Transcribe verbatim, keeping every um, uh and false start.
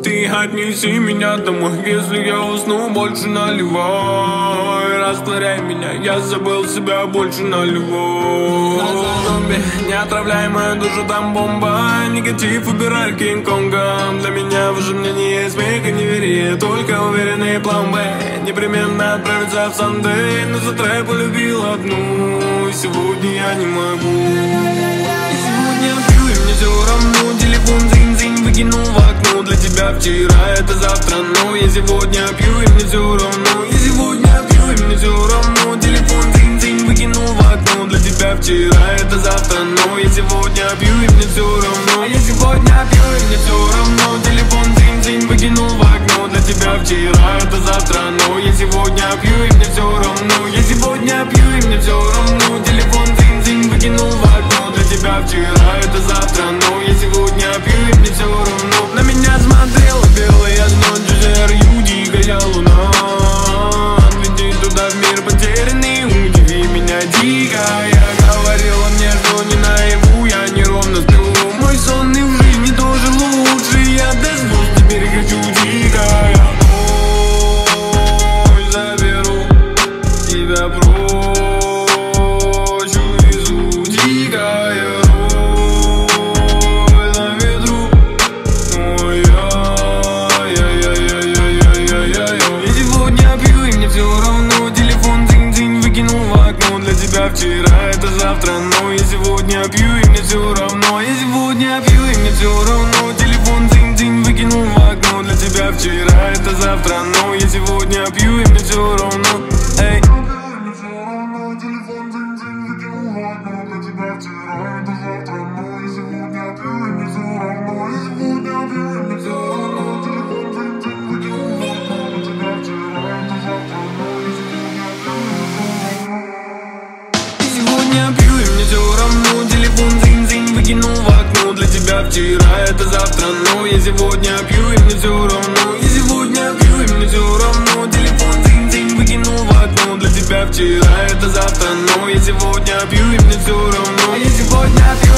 ты отнеси меня домой. Если я усну, больше наливай. Растворяй меня, я забыл себя, больше наливай. Зомби, не отравляй мою душу, там бомба. Негатив убирай Кинг-Конгом. Для меня в жизни не есть смех и неверие, только уверенный план Б. Непременно отправиться в Сандей, но за трек полюбил одну. Сегодня я не могу. Сегодня пью и мне все равно. Телефон зинь-зинь выкинул в окно. Для тебя вчера, это завтра, но я сегодня пью и мне все равно. Я сегодня пью и мне все равно. Телефон зинь-зинь выкинул в окно. Для тебя вчера, это завтра, но я сегодня пью и мне все равно. Я сегодня пью и мне все равно. Телефон зинь-зинь выкинул в окно. Для тебя вчера, это завтра, но я сегодня пью и мне все равно. Я сегодня пью и мне все равно. Телефон зинь-зинь выкинул в окно. Для тебя вчера, это завтра, но я сегодня пью и мне все равно. На меня смотрела белая ночь, жар юди, горя луна. Отведи туда в мир потерянный, удиви меня дико. Я говорила мне, что не наяву, я неровно сплю. Мой сон и в жизни тоже лучше, я до звезд теперь хочу дико. Я мой заберу тебя прочь, увезу дикая роль на ветру. Ой, я-я-я-я-я-я-я-я. Я сегодня пью и мне все равно. Телефон зинь-зинь выкинул в окно. Для тебя вчера, это завтра, но я сегодня пью и мне все равно. Я сегодня пью и мне все равно. Телефон зинь-зинь выкинул в окно. Для тебя вчера, это завтра, но я сегодня пью и мне все равно. Эй. Сегодня пью и мне все равно. Телефон зинь-зинь выкинул в окно. Для тебя вчера, это завтра, но я сегодня пью и мне все равно. Я сегодня пью и мне все равно. Телефон зинь-зинь выкинул в окно. Для тебя вчера, это завтра, но я сегодня пью и мне все равно. Я сегодня пью.